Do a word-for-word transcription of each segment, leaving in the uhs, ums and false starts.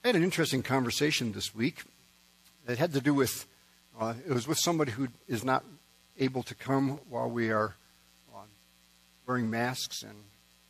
I had an interesting conversation this week that had to do with, uh, it was with somebody who is not able to come while we are uh, wearing masks and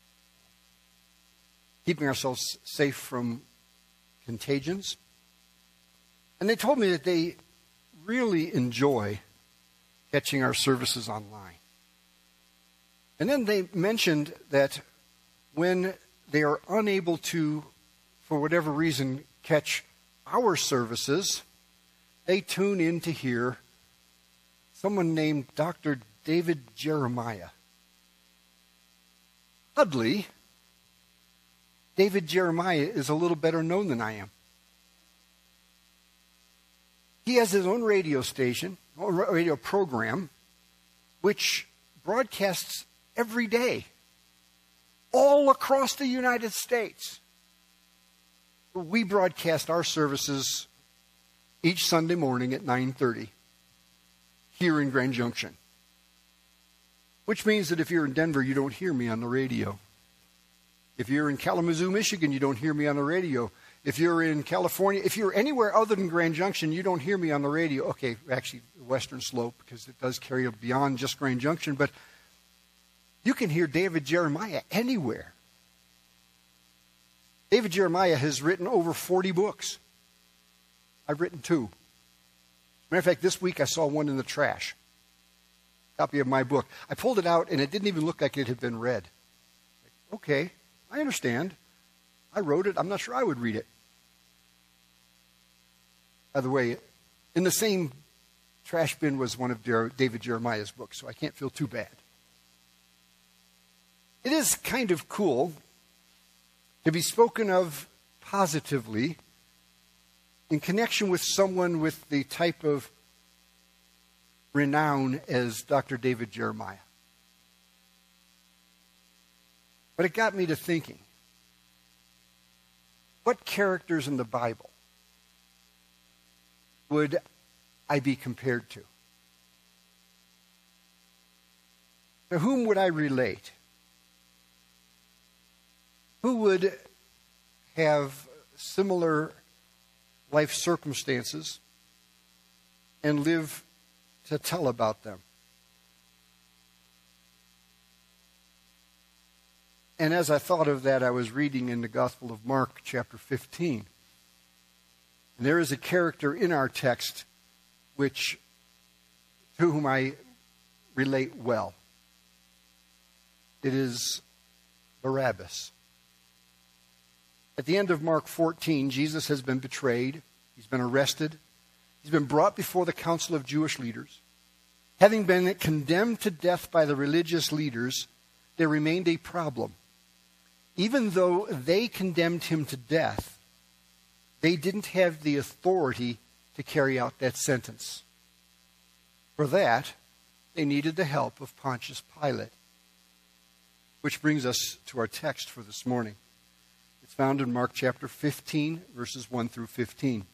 keeping ourselves safe from contagions. And they told me that they really enjoy catching our services online. And then they mentioned that when they are unable to, for whatever reason, catch our services, they tune in to hear someone named Doctor David Jeremiah. Oddly, David Jeremiah is a little better known than I am. He has his own radio station, or radio program, which broadcasts every day, all across the United States. We broadcast our services each Sunday morning at nine thirty here in Grand Junction, which means that if you're in Denver, you don't hear me on the radio. If you're in Kalamazoo, Michigan, you don't hear me on the radio. If you're in California, if you're anywhere other than Grand Junction, you don't hear me on the radio. Okay, actually, the Western Slope, because it does carry beyond just Grand Junction, but you can hear David Jeremiah anywhere. David Jeremiah has written over forty books. I've written two. Matter of fact, this week I saw one in the trash. Copy of my book. I pulled it out, and it didn't even look like it had been read. Okay, I understand. I wrote it. I'm not sure I would read it. By the way, in the same trash bin was one of David Jeremiah's books, so I can't feel too bad. It is kind of cool to be spoken of positively in connection with someone with the type of renown as Doctor David Jeremiah. But it got me to thinking, what characters in the Bible would I be compared to? To whom would I relate? Who would have similar life circumstances and live to tell about them? And as I thought of that, I was reading in the Gospel of Mark, chapter fifteen. And there is a character in our text which, to whom I relate well. It is Barabbas. At the end of Mark fourteen, Jesus has been betrayed. He's been arrested. He's been brought before the council of Jewish leaders. Having been condemned to death by the religious leaders, there remained a problem. Even though they condemned him to death, they didn't have the authority to carry out that sentence. For that, they needed the help of Pontius Pilate. Which brings us to our text for this morning. It's found in Mark chapter fifteen, verses one through fifteen.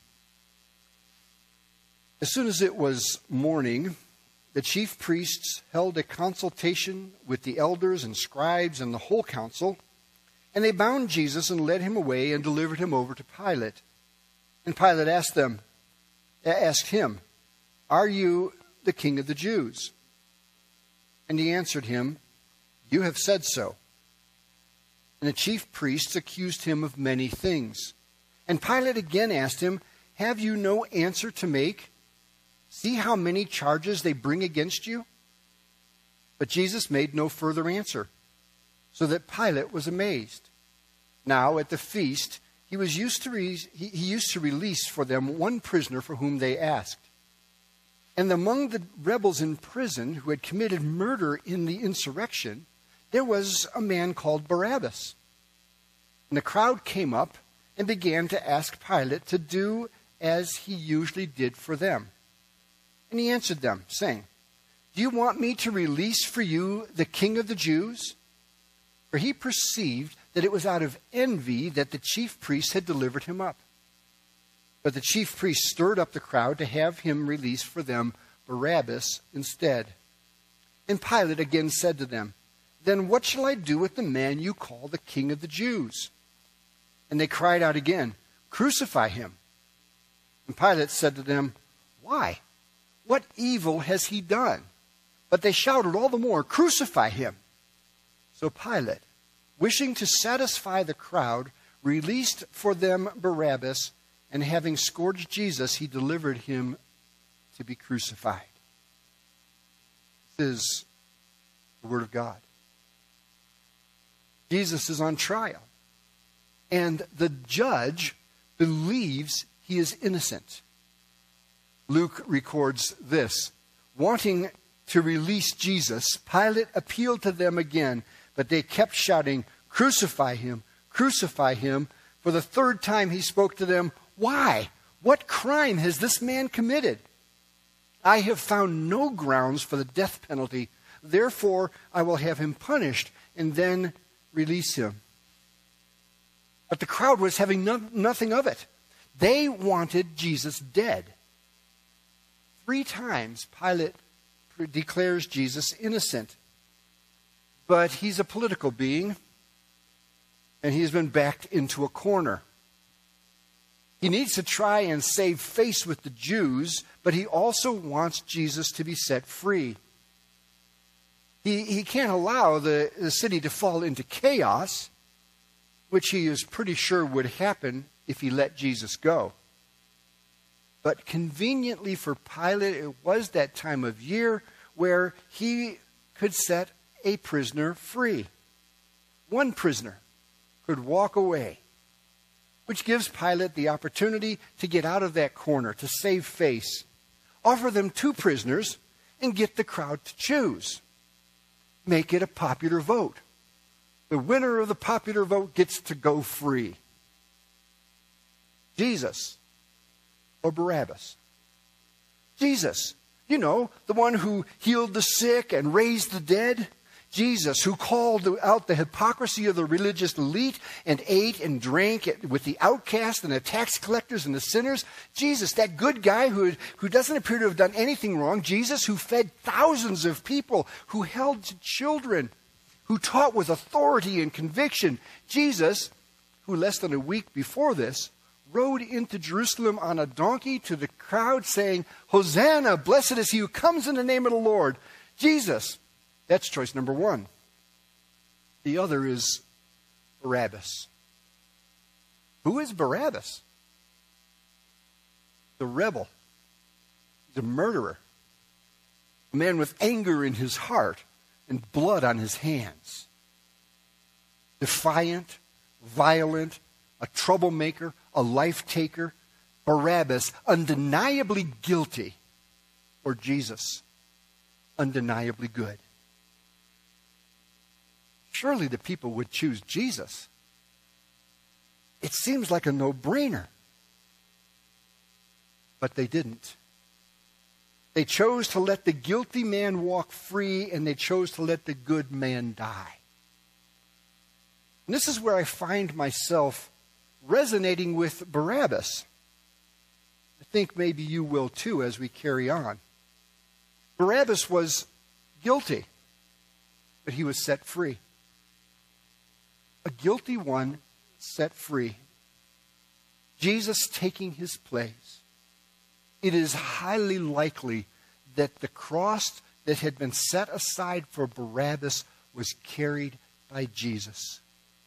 As soon as it was morning, the chief priests held a consultation with the elders and scribes and the whole council, and they bound Jesus and led him away and delivered him over to Pilate. And Pilate asked them, asked him, "Are you the king of the Jews?" And he answered him, "You have said so." And the chief priests accused him of many things. And Pilate again asked him, "Have you no answer to make? See how many charges they bring against you?" But Jesus made no further answer, so that Pilate was amazed. Now at the feast, he was used to re- he, he used to release for them one prisoner for whom they asked. And among the rebels in prison who had committed murder in the insurrection, there was a man called Barabbas. And the crowd came up and began to ask Pilate to do as he usually did for them. And he answered them, saying, "Do you want me to release for you the king of the Jews?" For he perceived that it was out of envy that the chief priests had delivered him up. But the chief priests stirred up the crowd to have him release for them Barabbas instead. And Pilate again said to them, "Then what shall I do with the man you call the king of the Jews?" And they cried out again, "Crucify him." And Pilate said to them, "Why? What evil has he done?" But they shouted all the more, "Crucify him." So Pilate, wishing to satisfy the crowd, released for them Barabbas, and having scourged Jesus, he delivered him to be crucified. This is the Word of God. Jesus is on trial, and the judge believes he is innocent. Luke records this: wanting to release Jesus, Pilate appealed to them again, but they kept shouting, "Crucify him, crucify him." For the third time he spoke to them, "Why? What crime has this man committed? I have found no grounds for the death penalty. Therefore, I will have him punished and then release him." But the crowd was having no, nothing of it. They wanted Jesus dead. Three times Pilate declares Jesus innocent. But he's a political being, and he's been backed into a corner. He needs to try and save face with the Jews, but he also wants Jesus to be set free. He, he can't allow the, the city to fall into chaos, which he is pretty sure would happen if he let Jesus go. But conveniently for Pilate, it was that time of year where he could set a prisoner free. One prisoner could walk away, which gives Pilate the opportunity to get out of that corner, to save face. Offer them two prisoners and get the crowd to choose. Make it a popular vote. The winner of the popular vote gets to go free. Jesus or Barabbas? Jesus, you know, the one who healed the sick and raised the dead. Jesus, who called out the hypocrisy of the religious elite and ate and drank with the outcasts and the tax collectors and the sinners. Jesus, that good guy who, who doesn't appear to have done anything wrong. Jesus, who fed thousands of people, who held children, who taught with authority and conviction. Jesus, who less than a week before this rode into Jerusalem on a donkey to the crowd saying, "Hosanna, blessed is he who comes in the name of the Lord." Jesus, that's choice number one. The other is Barabbas. Who is Barabbas? The rebel, the murderer, a man with anger in his heart and blood on his hands. Defiant, violent, a troublemaker, a life-taker. Barabbas, undeniably guilty, or Jesus, undeniably good. Surely the people would choose Jesus. It seems like a no-brainer. But they didn't. They chose to let the guilty man walk free, and they chose to let the good man die. And this is where I find myself resonating with Barabbas. I think maybe you will too as we carry on. Barabbas was guilty, but he was set free. A guilty one set free. Jesus taking his place. It is highly likely that the cross that had been set aside for Barabbas was carried by Jesus.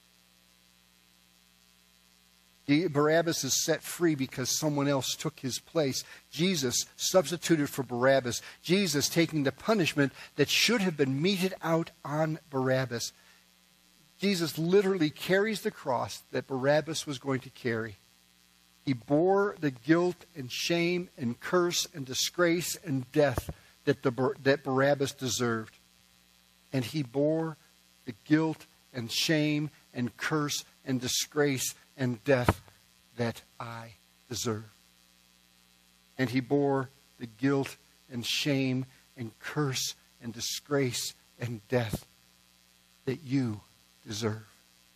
Barabbas is set free because someone else took his place. Jesus substituted for Barabbas. Jesus taking the punishment that should have been meted out on Barabbas. Jesus literally carries the cross that Barabbas was going to carry. He bore the guilt and shame and curse and disgrace and death that, the, that Barabbas deserved. And he bore the guilt and shame and curse and disgrace and death that I deserve. And he bore the guilt and shame and curse and disgrace and death that you deserve.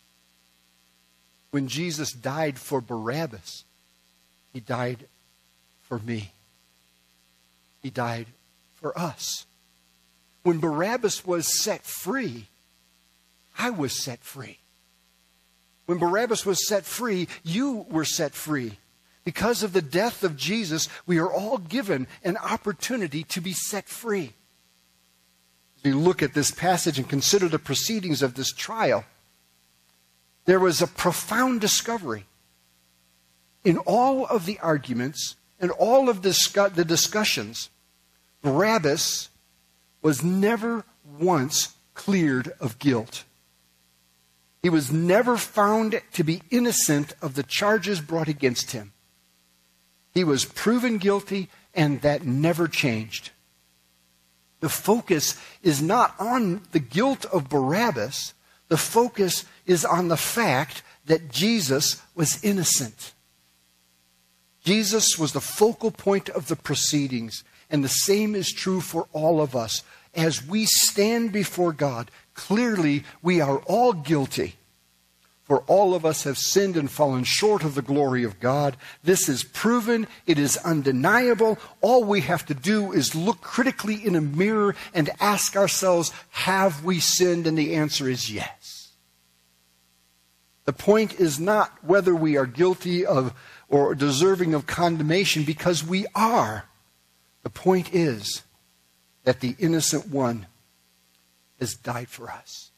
When Jesus died for Barabbas, he died for me. He died for us. When Barabbas was set free, I was set free. When Barabbas was set free, you were set free. Because of the death of Jesus, we are all given an opportunity to be set free. As we look at this passage and consider the proceedings of this trial, there was a profound discovery. In all of the arguments and all of the discussions, Barabbas was never once cleared of guilt. He was never found to be innocent of the charges brought against him. He was proven guilty, and that never changed. The focus is not on the guilt of Barabbas. The focus is on the fact that Jesus was innocent. Jesus was the focal point of the proceedings, and the same is true for all of us. As we stand before God, clearly we are all guilty. For all of us have sinned and fallen short of the glory of God. This is proven. It is undeniable. All we have to do is look critically in a mirror and ask ourselves, have we sinned? And the answer is yes. The point is not whether we are guilty of or deserving of condemnation, because we are. The point is that the innocent one has died for us.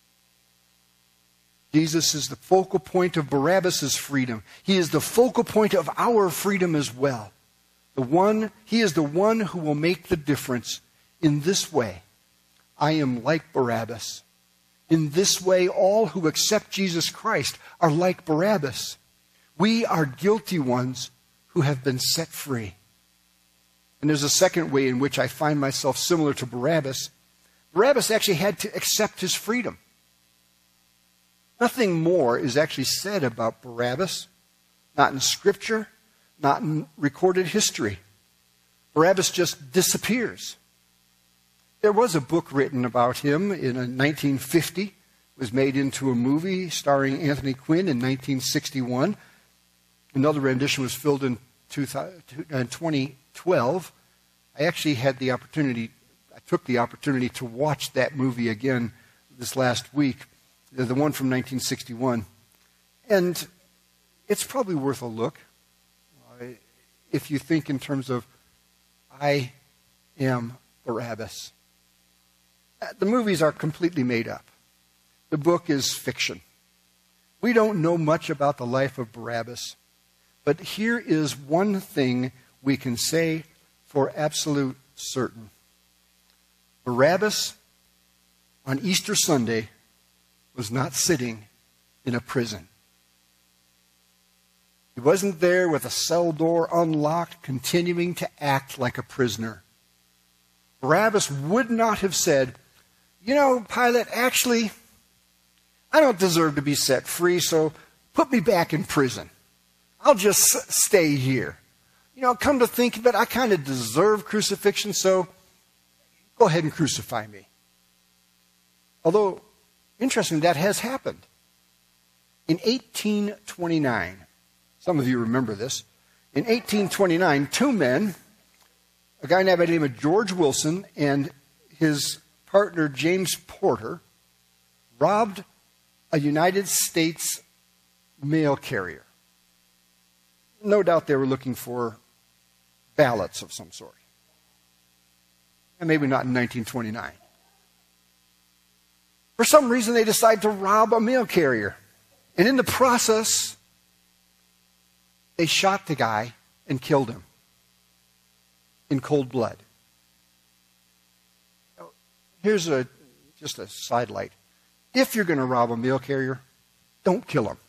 Jesus is the focal point of Barabbas' freedom. He is the focal point of our freedom as well. The one, he is the one who will make the difference. In this way, I am like Barabbas. In this way, all who accept Jesus Christ are like Barabbas. We are guilty ones who have been set free. And there's a second way in which I find myself similar to Barabbas. Barabbas actually had to accept his freedom. Nothing more is actually said about Barabbas, not in Scripture, not in recorded history. Barabbas just disappears. There was a book written about him in nineteen fifty. It was made into a movie starring Anthony Quinn in nineteen sixty-one. Another rendition was filmed in twenty twelve. I actually had the opportunity, I took the opportunity to watch that movie again this last week. The one from nineteen sixty-one. And it's probably worth a look uh, if you think in terms of, I am Barabbas. Uh, the movies are completely made up. The book is fiction. We don't know much about the life of Barabbas. But here is one thing we can say for absolute certain. Barabbas, on Easter Sunday, was not sitting in a prison. He wasn't there with a cell door unlocked, continuing to act like a prisoner. Barabbas would not have said, you know, Pilate, actually, I don't deserve to be set free, so put me back in prison. I'll just stay here. You know, come to think of it, I kind of deserve crucifixion, so go ahead and crucify me. Although, interesting, that has happened. In eighteen twenty-nine, some of you remember this, in eighteen twenty-nine, two men, a guy by the name of George Wilson and his partner James Porter, robbed a United States mail carrier. No doubt they were looking for ballots of some sort. And maybe not in nineteen twenty-nine. For some reason, they decide to rob a mail carrier. And in the process, they shot the guy and killed him in cold blood. Here's a just a sidelight. If you're going to rob a mail carrier, don't kill him.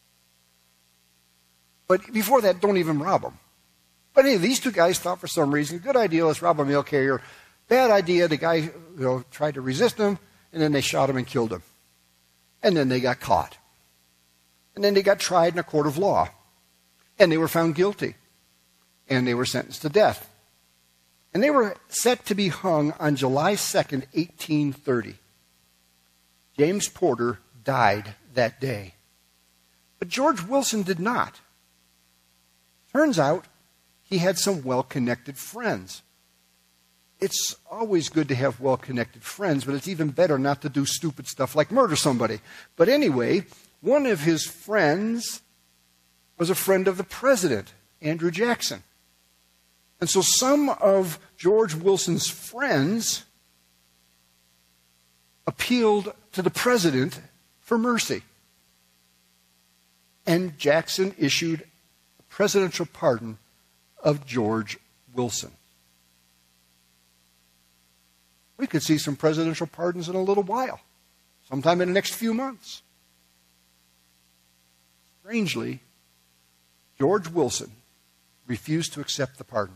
But before that, don't even rob him. But anyway, these two guys thought for some reason, good idea, let's rob a mail carrier. Bad idea, the guy you know, tried to resist them. And then they shot him and killed him. And then they got caught. And then they got tried in a court of law. And they were found guilty. And they were sentenced to death. And they were set to be hung on July second, eighteen thirty. James Porter died that day. But George Wilson did not. Turns out he had some well-connected friends. It's always good to have well-connected friends, but it's even better not to do stupid stuff like murder somebody. But anyway, One of his friends was a friend of the president, Andrew Jackson. And so some of George Wilson's friends appealed to the president for mercy. And Jackson issued a presidential pardon of George Wilson. We could see some presidential pardons in a little while, sometime in the next few months. Strangely, George Wilson refused to accept the pardon.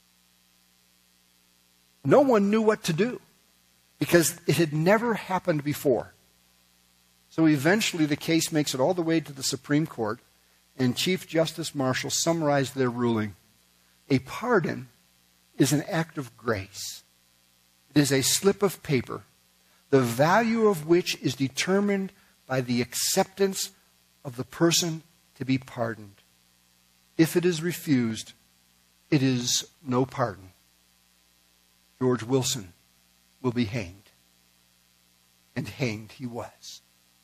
No one knew what to do because it had never happened before. So eventually the case makes it all the way to the Supreme Court, and Chief Justice Marshall summarized their ruling. A pardon is an act of grace. It is a slip of paper, the value of which is determined by the acceptance of the person to be pardoned. If it is refused, it is no pardon. George Wilson will be hanged. And hanged he was.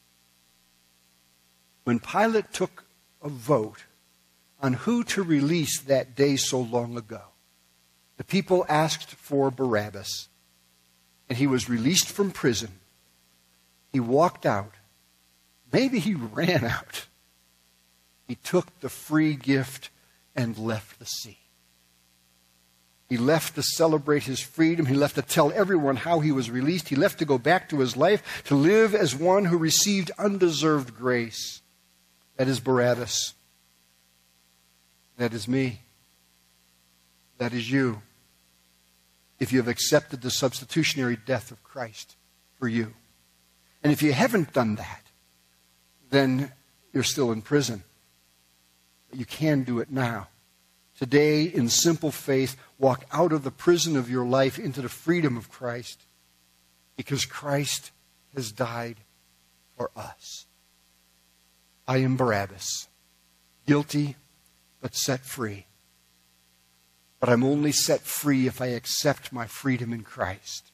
When Pilate took a vote on who to release that day so long ago, the people asked for Barabbas, and he was released from prison. He walked out. Maybe he ran out. He took the free gift and left the scene. He left to celebrate his freedom. He left to tell everyone how he was released. He left to go back to his life, to live as one who received undeserved grace. That is Barabbas. That is me. That is you. If you have accepted the substitutionary death of Christ for you. And if you haven't done that, then you're still in prison. But you can do it now. Today, in simple faith, walk out of the prison of your life into the freedom of Christ, because Christ has died for us. I am Barabbas, guilty but set free. But I'm only set free if I accept my freedom in Christ.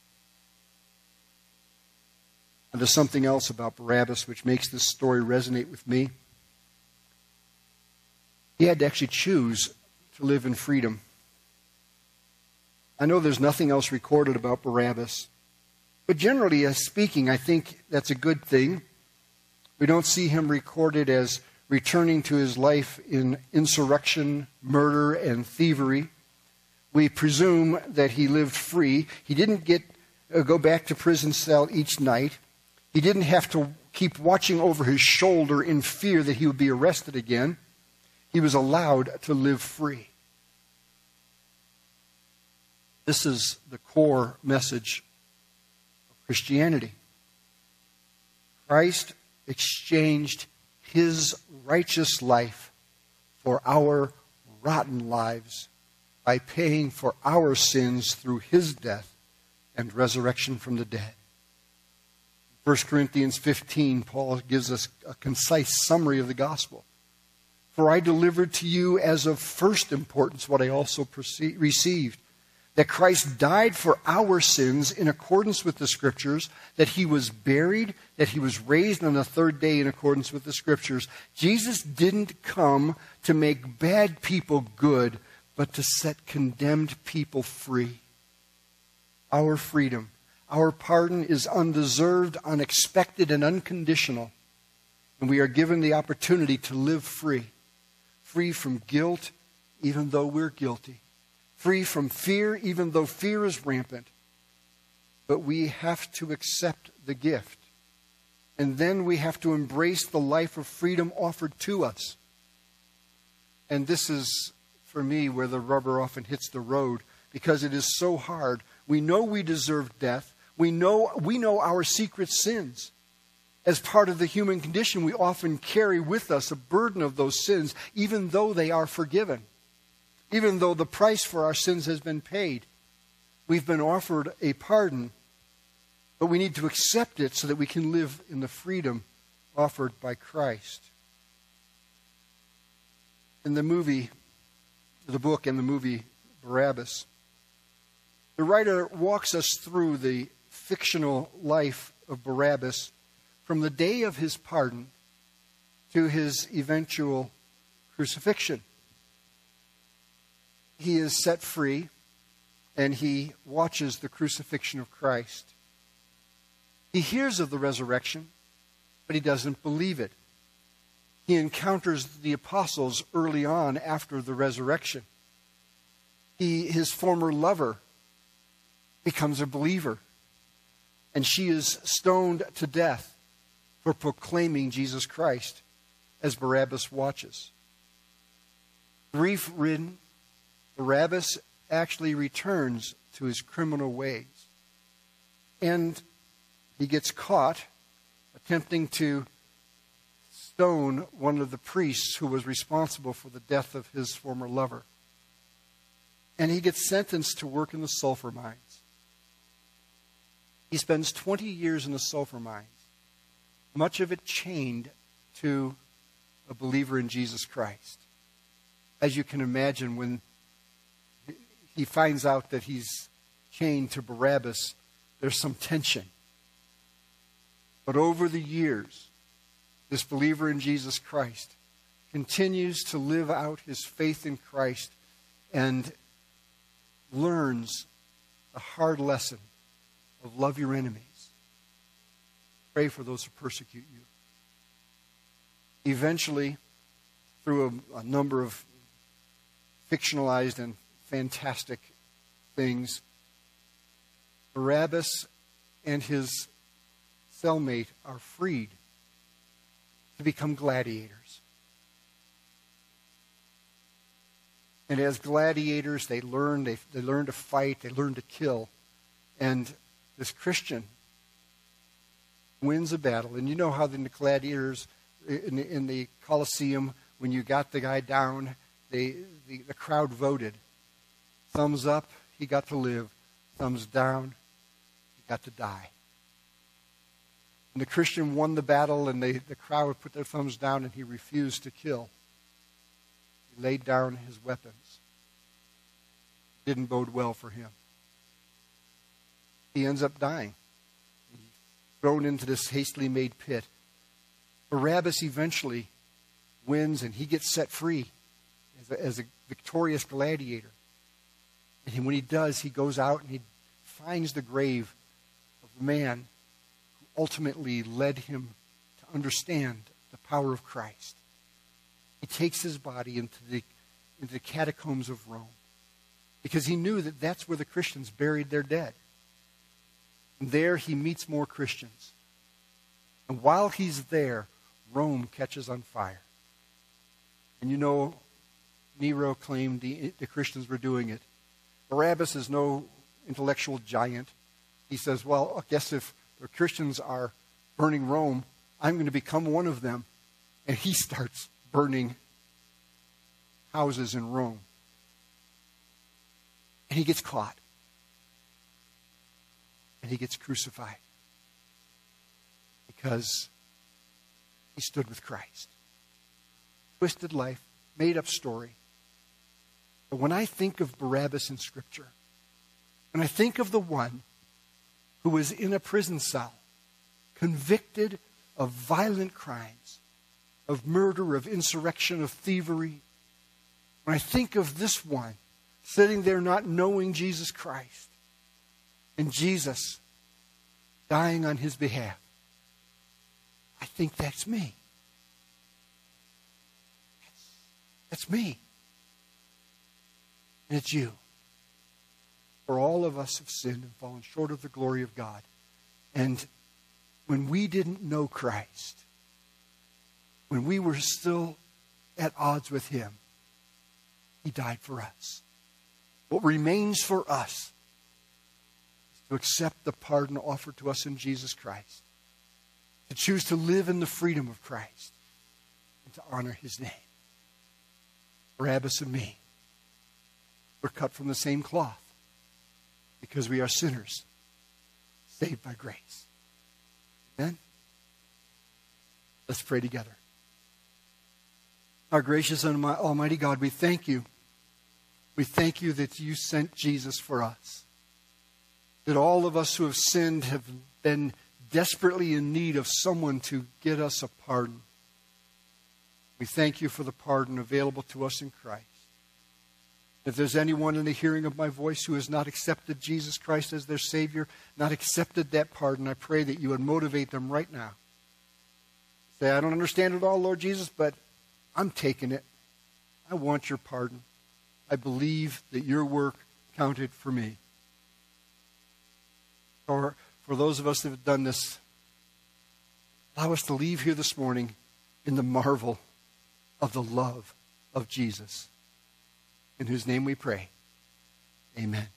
And there's something else about Barabbas which makes this story resonate with me. He had to actually choose to live in freedom. I know there's nothing else recorded about Barabbas, but generally as speaking, I think that's a good thing. We don't see him recorded as returning to his life in insurrection, murder, and thievery. We presume that he lived free. He didn't get uh, go back to prison cell each night. He didn't have to keep watching over his shoulder in fear that he would be arrested again. He was allowed to live free. This is the core message of Christianity. Christ exchanged his righteous life for our rotten lives by paying for our sins through his death and resurrection from the dead. First Corinthians fifteen, Paul gives us a concise summary of the gospel. For I delivered to you as of first importance what I also received, that Christ died for our sins in accordance with the Scriptures, that he was buried, that he was raised on the third day in accordance with the Scriptures. Jesus didn't come to make bad people good, but to set condemned people free. Our freedom, our pardon is undeserved, unexpected, and unconditional. And we are given the opportunity to live free. Free from guilt, even though we're guilty. Free from fear, even though fear is rampant. But we have to accept the gift. And then we have to embrace the life of freedom offered to us. And this is, for me, where the rubber often hits the road, because it is so hard. We know we deserve death. We know, we know our secret sins. As part of the human condition, we often carry with us a burden of those sins, even though they are forgiven. Even though the price for our sins has been paid. We've been offered a pardon, but we need to accept it so that we can live in the freedom offered by Christ. In the movie, the book and the movie Barabbas, the writer walks us through the fictional life of Barabbas from the day of his pardon to his eventual crucifixion. He is set free, and he watches the crucifixion of Christ. He hears of the resurrection, but he doesn't believe it. He encounters the apostles early on after the resurrection. He, his former lover becomes a believer, and she is stoned to death for proclaiming Jesus Christ as Barabbas watches. Grief-ridden, Barabbas actually returns to his criminal ways. And he gets caught attempting to stone one of the priests who was responsible for the death of his former lover. And he gets sentenced to work in the sulfur mines. He spends twenty years in the sulfur mines, much of it chained to a believer in Jesus Christ. As you can imagine, when he finds out that he's chained to Barabbas, there's some tension. But over the years, this believer in Jesus Christ continues to live out his faith in Christ and learns the hard lesson of love your enemies. Pray for those who persecute you. Eventually, through a, a number of fictionalized and fantastic things, Barabbas and his cellmate are freed to become gladiators. And as gladiators, they learn, they, they learn to fight, they learn to kill. And this Christian wins a battle. And you know how the gladiators in the, in the Colosseum, when you got the guy down, they, the, the crowd voted. Thumbs up, he got to live. Thumbs down, he got to die. And the Christian won the battle, and they, the crowd put their thumbs down, and he refused to kill. He laid down his weapons. Didn't bode well for him. He ends up dying. He's thrown into this hastily made pit. Barabbas eventually wins, and he gets set free as a, as a victorious gladiator. And when he does, he goes out and he finds the grave of the man who ultimately led him to understand the power of Christ. He takes his body into the, into the catacombs of Rome because he knew that that's where the Christians buried their dead. And there he meets more Christians. And while he's there, Rome catches on fire. And you know, Nero claimed the, the Christians were doing it. Barabbas is no intellectual giant. He says, well, I guess if the Christians are burning Rome, I'm going to become one of them. And he starts burning houses in Rome. And he gets caught. And he gets crucified because he stood with Christ. Twisted life, made up story. But when I think of Barabbas in Scripture, when I think of the one who was in a prison cell, convicted of violent crimes, of murder, of insurrection, of thievery, when I think of this one sitting there not knowing Jesus Christ, and Jesus dying on his behalf, I think that's me. That's, that's me. And it's you. For all of us have sinned and fallen short of the glory of God. And when we didn't know Christ, when we were still at odds with him, he died for us. What remains for us to accept the pardon offered to us in Jesus Christ, to choose to live in the freedom of Christ, and to honor his name. Barabbas and me, we're cut from the same cloth because we are sinners saved by grace. Amen? Let's pray together. Our gracious and almighty God, we thank you. We thank you that you sent Jesus for us. That all of us who have sinned have been desperately in need of someone to get us a pardon. We thank you for the pardon available to us in Christ. If there's anyone in the hearing of my voice who has not accepted Jesus Christ as their Savior, not accepted that pardon, I pray that you would motivate them right now. Say, I don't understand it all, Lord Jesus, but I'm taking it. I want your pardon. I believe that your work counted for me. Or for those of us that have done this, allow us to leave here this morning in the marvel of the love of Jesus, in whose name we pray. Amen.